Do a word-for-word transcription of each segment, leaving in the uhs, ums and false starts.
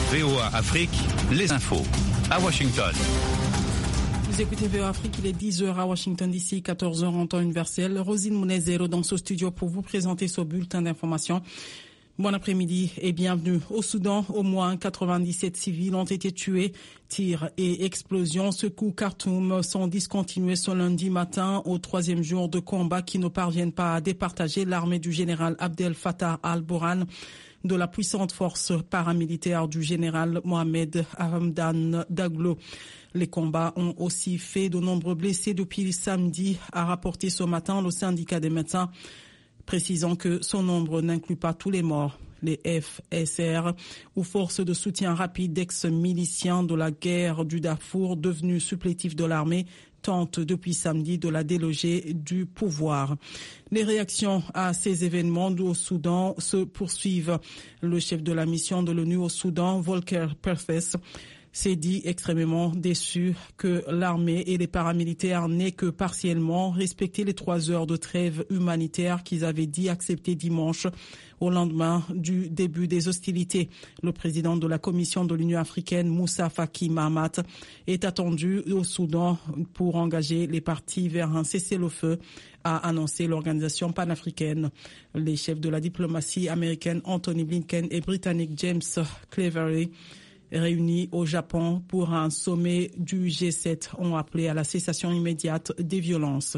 V O A Afrique, les infos à Washington. Vous écoutez V O A Afrique, il est dix heures à Washington D C, quatorze heures en temps universel. Rosine Mounezero dans ce studio pour vous présenter ce bulletin d'information. Bon après-midi et bienvenue. Au Soudan, au moins quatre-vingt-dix-sept civils ont été tués. Tirs et explosions secouent Khartoum sont discontinués ce lundi matin au troisième jour de combat qui ne parviennent pas à départager l'armée du général Abdel Fattah al-Burhan de la puissante force paramilitaire du général Mohamed Hamdan Daglo. Les combats ont aussi fait de nombreux blessés depuis samedi, a rapporté ce matin le syndicat des médecins, précisant que son nombre n'inclut pas tous les morts. Les F S R, ou forces de soutien rapide d'ex-miliciens de la guerre du Darfour, devenus supplétifs de l'armée, tentent depuis samedi de la déloger du pouvoir. Les réactions à ces événements au Soudan se poursuivent. Le chef de la mission de l'ONU au Soudan, Volker Perthes, s'est dit extrêmement déçu que l'armée et les paramilitaires n'aient que partiellement respecté les trois heures de trêve humanitaire qu'ils avaient dit accepter dimanche au lendemain du début des hostilités. Le président de la Commission de l'Union africaine, Moussa Faki Mahamat, est attendu au Soudan pour engager les parties vers un cessez-le-feu, a annoncé l'organisation panafricaine. Les chefs de la diplomatie américaine Anthony Blinken et britannique James Cleverly, réunis au Japon pour un sommet du G sept, ont appelé à la cessation immédiate des violences.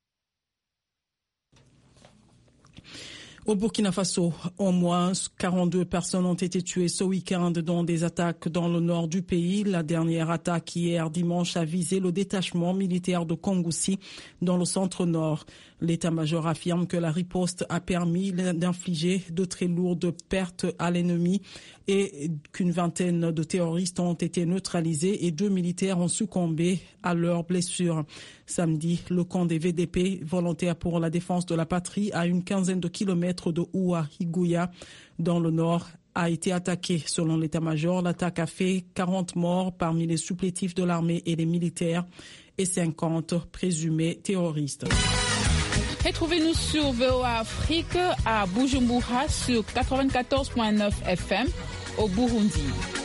Au Burkina Faso, au moins quarante-deux personnes ont été tuées ce week-end dans des attaques dans le nord du pays. La dernière attaque hier dimanche a visé le détachement militaire de Kongoussi dans le centre-nord. L'état-major affirme que la riposte a permis d'infliger de très lourdes pertes à l'ennemi et qu'une vingtaine de terroristes ont été neutralisés et deux militaires ont succombé à leurs blessures. Samedi, le camp des V D P, volontaires pour la défense de la patrie, à une quinzaine de kilomètres de Ouahigouya, dans le nord, a été attaqué. Selon l'état-major, l'attaque a fait quarante morts parmi les supplétifs de l'armée et les militaires et cinquante présumés terroristes. Retrouvez-nous sur V O A Afrique à Bujumbura sur quatre-vingt-quatorze virgule neuf F M au Burundi.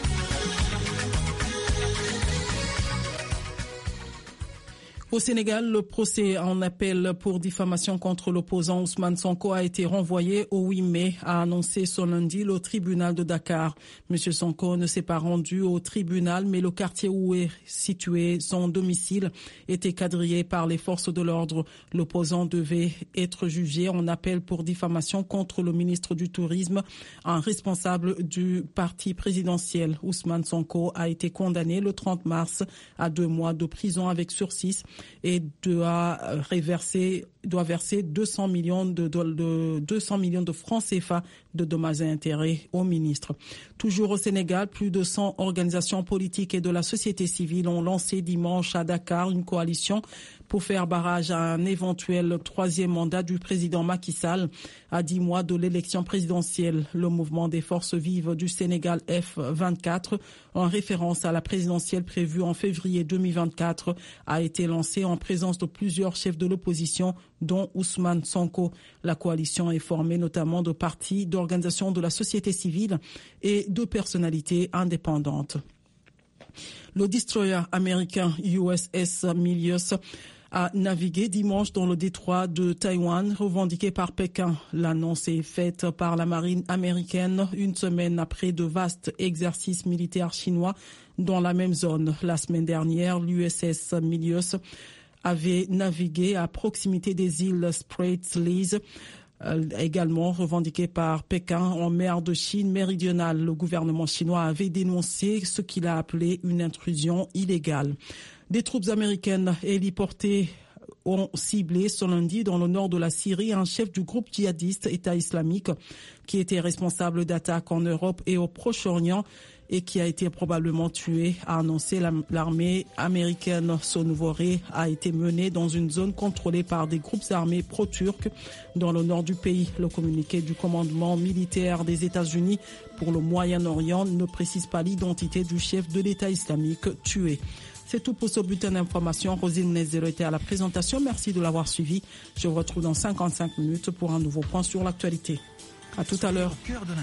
Au Sénégal, le procès en appel pour diffamation contre l'opposant Ousmane Sonko a été renvoyé au huit mai, a annoncé ce lundi le tribunal de Dakar. Monsieur Sonko ne s'est pas rendu au tribunal, mais le quartier où est situé son domicile était quadrillé par les forces de l'ordre. L'opposant devait être jugé en appel pour diffamation contre le ministre du Tourisme, un responsable du parti présidentiel. Ousmane Sonko a été condamné le trente mars à deux mois de prison avec sursis et doit reverser, doit verser deux cents millions de, de, de, deux cents millions de francs C F A de dommages et intérêts au ministre. Toujours au Sénégal, plus de cent organisations politiques et de la société civile ont lancé dimanche à Dakar une coalition pour faire barrage à un éventuel troisième mandat du président Macky Sall à dix mois de l'élection présidentielle. Le mouvement des forces vives du Sénégal F vingt-quatre, en référence à la présidentielle prévue en février deux mille vingt-quatre, a été lancé en présence de plusieurs chefs de l'opposition, dont Ousmane Sonko. La coalition est formée notamment de partis, d'organisations de la société civile et de personnalités indépendantes. Le destroyer américain U S S Milius a navigué dimanche dans le détroit de Taïwan, revendiqué par Pékin. L'annonce est faite par la marine américaine une semaine après de vastes exercices militaires chinois dans la même zone. La semaine dernière, l'U S S Milius avait navigué à proximité des îles Spratleys, Euh, également revendiqué par Pékin en mer de Chine méridionale. Le gouvernement chinois avait dénoncé ce qu'il a appelé une intrusion illégale. Des troupes américaines héliportées ont ciblé ce lundi dans le nord de la Syrie un chef du groupe djihadiste État islamique qui était responsable d'attaques en Europe et au Proche-Orient et qui a été probablement tué, a annoncé l'armée américaine. Ce nouveau raid a été mené dans une zone contrôlée par des groupes armés pro-turcs dans le nord du pays. Le communiqué du commandement militaire des États-Unis pour le Moyen-Orient ne précise pas l'identité du chef de l'État islamique tué. C'est tout pour ce bulletin d'information. Rosine Nezero était à la présentation. Merci de l'avoir suivi. Je vous retrouve dans cinquante-cinq minutes pour un nouveau point sur l'actualité. À tout à l'heure.